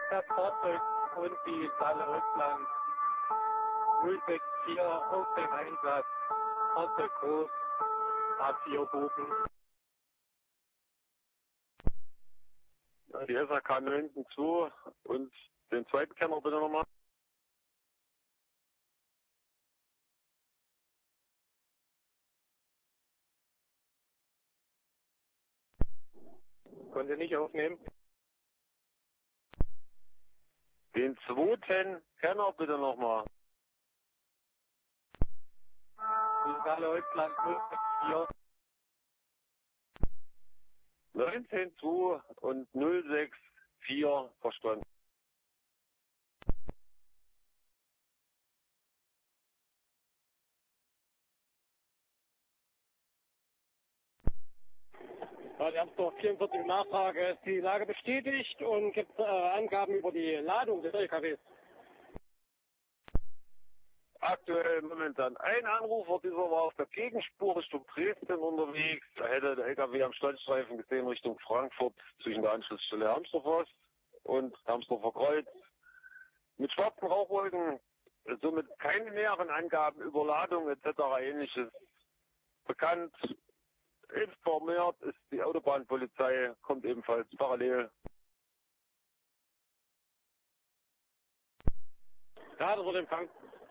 Das Fahrzeug und die Saale Russland 064 auf dem Einsatz. Fahrzeug groß, A4 Bogen. Ja, die SAK 92 und den zweiten Kenner bitte nochmal. Konnte nicht aufnehmen. Den zweiten Kenner bitte nochmal. Die Saale Russland 064. 192 und 064 verstanden. Ja, die Amtsdorf 44 Nachfrage ist die Lage bestätigt und gibt Angaben über die Ladung des LKWs. Aktuell momentan ein Anrufer, dieser war auf der Gegenspur Richtung Dresden unterwegs. Da hätte der LKW am Standstreifen gesehen Richtung Frankfurt zwischen der Anschlussstelle Amstorf und Amstorfer Kreuz. Mit schwarzen Rauchwolken, somit keine näheren Angaben über Ladung etc. ähnliches bekannt. Informiert ist die Autobahnpolizei, kommt ebenfalls parallel. Ja, das wird empfangen.